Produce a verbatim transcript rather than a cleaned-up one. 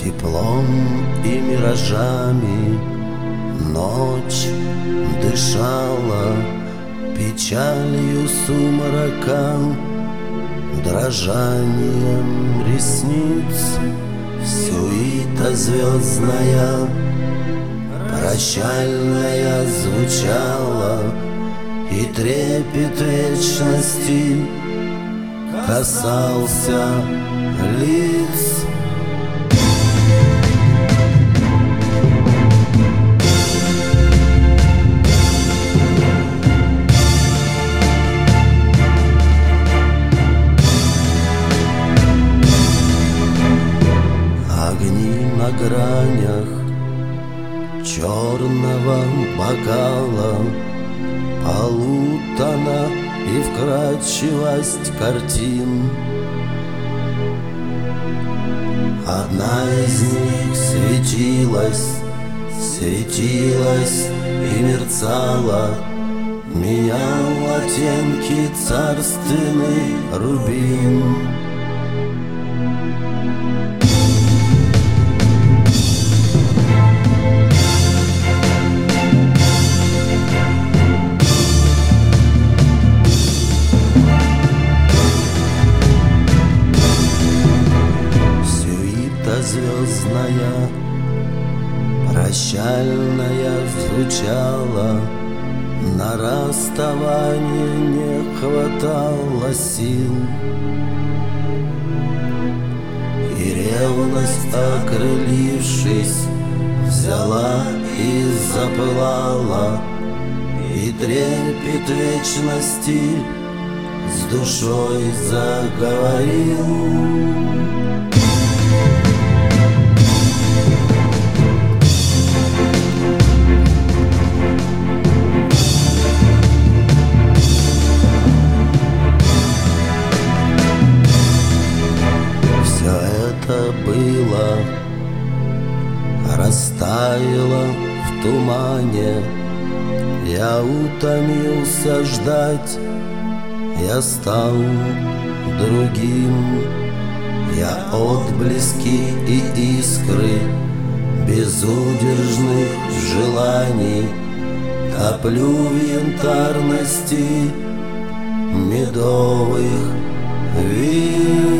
Теплом и миражами ночь дышала, печалью сумрака, дрожанием ресниц. Сюита звездная, прощальная звучала, и трепет вечности касался лиц. Огни на гранях черного бокала, полутона и вкрадчивость картин. Одна из них светилась, светилась и мерцала, менял оттенки царственный рубин. Звездная, прощальная звучала, на расставание не хватало сил. И ревность, окрылившись, взяла и запылала, и трепет вечности с душой заговорил. Было, растаяло в тумане. Я утомился ждать, я стал другим. Я отблески и искры безудержных желаний топлю в янтарности медовых вин.